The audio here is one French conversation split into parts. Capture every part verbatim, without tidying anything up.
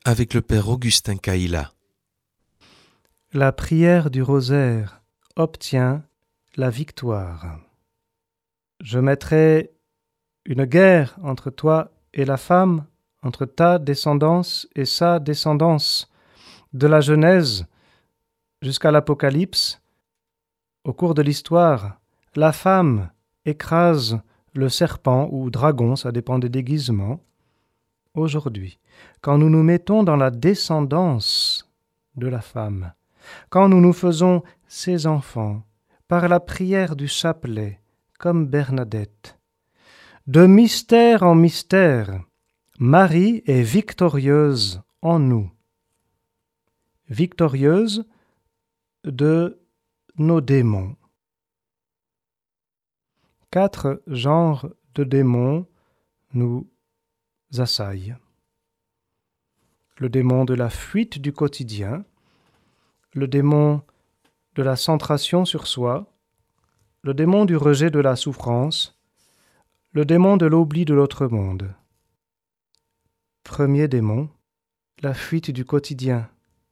avec le Père Augustin Caïla. La prière du rosaire obtient la victoire. Je mettrai une guerre entre toi et la femme, entre ta descendance et sa descendance. De la Genèse jusqu'à l'Apocalypse, au cours de l'histoire, la femme écrase le serpent ou dragon, ça dépend des déguisements. Aujourd'hui, quand nous nous mettons dans la descendance de la femme, quand nous nous faisons ses enfants par la prière du chapelet, comme Bernadette, de mystère en mystère, Marie est victorieuse en nous, victorieuse de nos démons. Quatre genres de démons nous assaillent. Le démon de la fuite du quotidien, le démon de la centration sur soi, le démon du rejet de la souffrance, le démon de l'oubli de l'autre monde. Premier démon, la fuite du quotidien.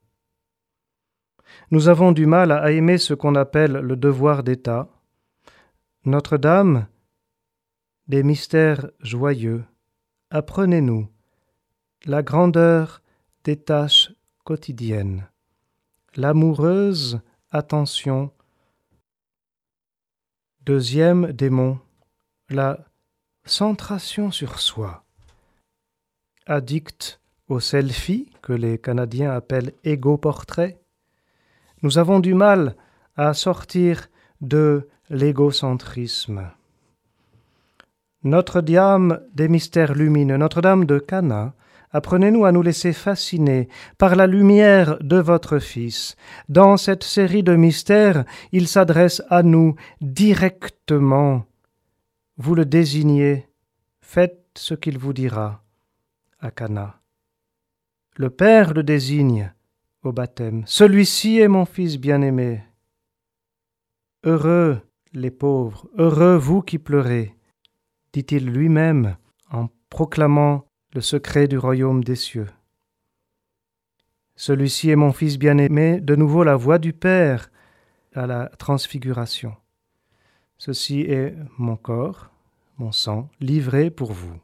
Nous avons du mal à aimer ce qu'on appelle le devoir d'État. Notre-Dame, des mystères joyeux, apprenez-nous la grandeur des tâches quotidiennes, l'amoureuse attention. Deuxième démon, la centration sur soi. Addict au selfie, que les Canadiens appellent égo-portrait, nous avons du mal à sortir de l'égocentrisme. Notre-Dame des mystères lumineux, Notre-Dame de Cana, apprenez-nous à nous laisser fasciner par la lumière de votre Fils. Dans cette série de mystères, il s'adresse à nous directement. Vous le désignez, faites ce qu'il vous dira à Cana. Le Père le désigne au baptême. Celui-ci est mon Fils bien-aimé. Heureux les pauvres, heureux vous qui pleurez, dit-il lui-même en proclamant le secret du royaume des cieux. Celui-ci est mon Fils bien-aimé, de nouveau la voix du Père à la transfiguration. Ceci est mon corps, mon sang, livré pour vous.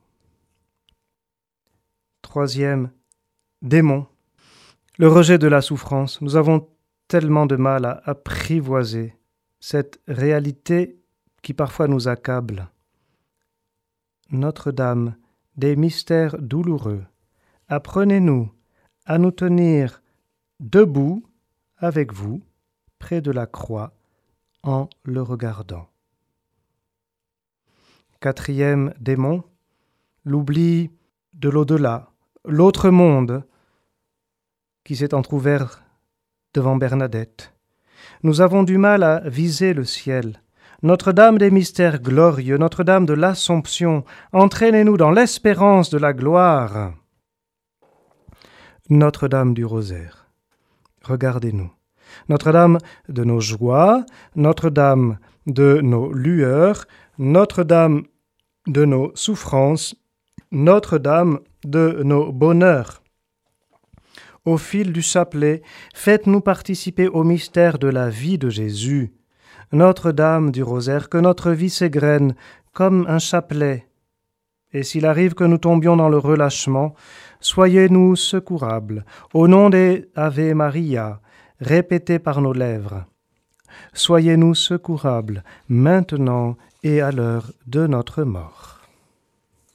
Troisième démon, le rejet de la souffrance. Nous avons tellement de mal à apprivoiser cette réalité qui parfois nous accable. Notre-Dame des mystères douloureux, apprenez-nous à nous tenir debout avec vous, près de la croix, en le regardant. Quatrième démon, l'oubli de l'au-delà, l'autre monde qui s'est entrouvert devant Bernadette. Nous avons du mal à viser le ciel. Notre-Dame des mystères glorieux, Notre-Dame de l'Assomption, entraînez-nous dans l'espérance de la gloire. Notre-Dame du Rosaire, regardez-nous. Notre-Dame de nos joies, Notre-Dame de nos lueurs, Notre-Dame de nos souffrances, Notre-Dame de nos bonheurs. Au fil du chapelet, faites-nous participer au mystère de la vie de Jésus. Notre-Dame du Rosaire, que notre vie s'égrène comme un chapelet. Et s'il arrive que nous tombions dans le relâchement, soyez-nous secourables. Au nom des Ave Maria, répétés par nos lèvres. Soyez-nous secourables, maintenant et à l'heure de notre mort.